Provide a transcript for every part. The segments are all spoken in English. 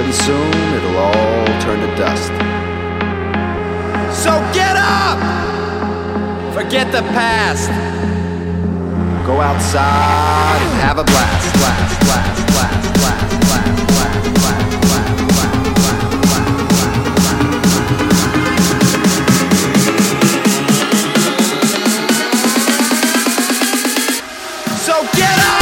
Pretty soon it'll all turn to dust. So get up! Forget the past. Go outside and have a blast, blast, blast, blast, blast, blast, blast, blast, blast, blast. So get up!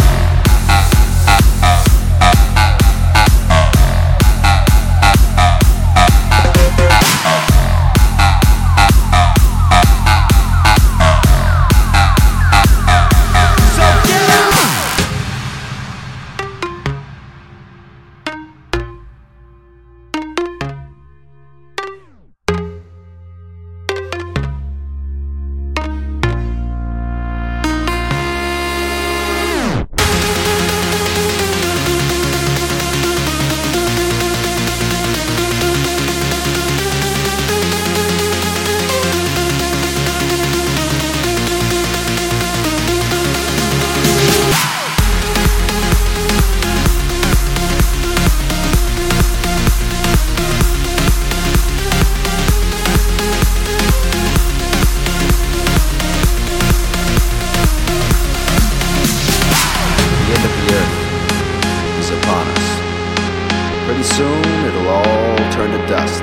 Pretty soon it'll all turn to dust.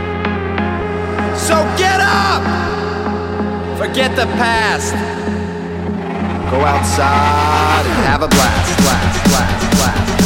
So get up! Forget the past. Go outside and have a blast, blast, blast, blast.